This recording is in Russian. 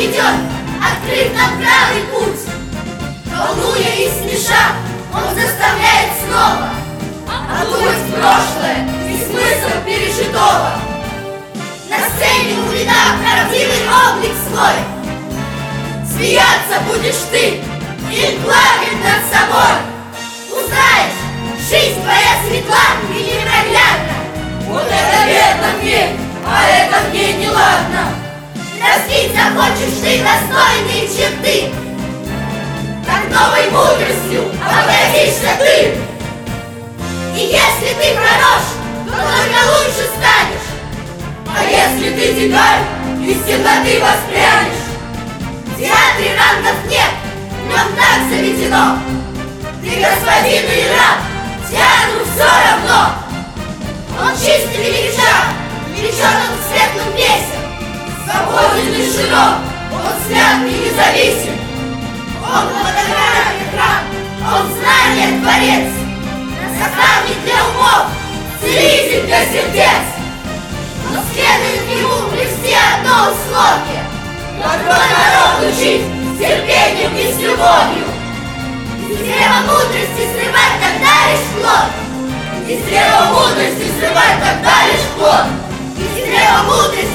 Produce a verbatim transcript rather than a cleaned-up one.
ведет, открыв нам правый путь. Волнуя и смеша, он заставляет снова подумать прошлое и смысл пережитого. На сцене у вина правдивый облик свой. Смеяться будешь ты и плакать над собой. Узнаешь, жизнь твоя светла и непроглядна. Вот это верно в ней, а это в ней неладно. Развить захочешь ты достойные черты, как новой мудростью обратишься ты. И если ты хорош, то только лучше станешь. А если ты дикарь, из темноты воспрянешь. В театре рангов нет, в нем так заведено. Ты господин или раб, театру все равно. Он чист или величав, влечен он к светлым песен. Свободен и широк, он свят и независим. Он фотография храм, он знание творец, наставник для умов, целитель для сердец. Но следует ему привести одно условие: какой народ учить с терпением и с любовью. Из древа мудрости срывать тогда лишь плод. Из древа мудрости срывать тогда лишь плод. Из древа мудрости